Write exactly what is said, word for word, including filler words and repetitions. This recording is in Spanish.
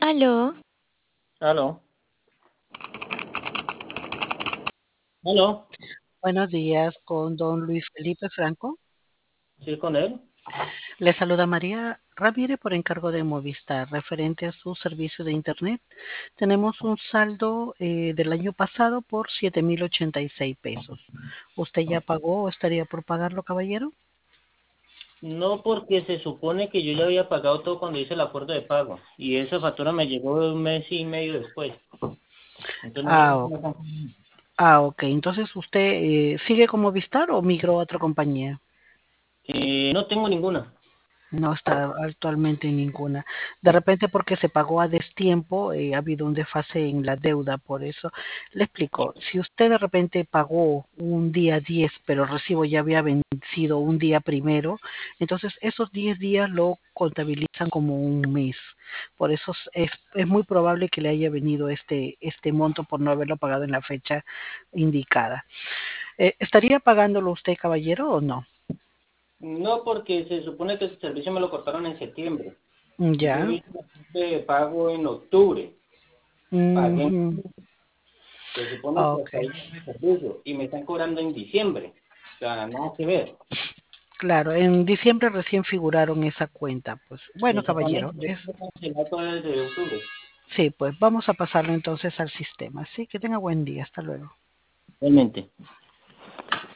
Aló, Aló, aló, Buenos días, con don Luis Felipe Franco. ¿sí con él? Le saluda María Ramírez por encargo de Movistar, referente a su servicio de Internet. Tenemos un saldo eh, del año pasado por siete mil ochenta y seis pesos. ¿Usted ya pagó o estaría por pagarlo, caballero? No, porque se supone que yo ya había pagado todo cuando hice el acuerdo de pago y esa factura me llegó un mes y medio después. Entonces no sé Ah, si o- me están- ah, ok. Entonces, ¿usted eh, sigue con Movistar o migró a otra compañía? Eh, no tengo ninguna. No está actualmente en ninguna. De repente porque se pagó a destiempo, eh, ha habido un desfase en la deuda, por eso le explico. Si usted de repente pagó un día diez, pero el recibo ya había vencido un día primero, entonces esos diez días lo contabilizan como un mes. Por eso es, es muy probable que le haya venido este, este monto por no haberlo pagado en la fecha indicada. Eh, ¿estaría pagándolo usted, caballero, o no? No, porque se supone que ese servicio me lo cortaron en septiembre y yo Ya. hice el pago en octubre. Pagué, Ujú. se supone que Ok. hasta ahí el servicio y me están cobrando en diciembre. O sea, nada que ver. Claro, en diciembre recién figuraron esa cuenta. Pues bueno, caballero, Exactamente, yo es tengo cancelado todo desde octubre. sí, pues vamos a pasarlo entonces al sistema. Sí, que tenga buen día. Hasta luego. Realmente.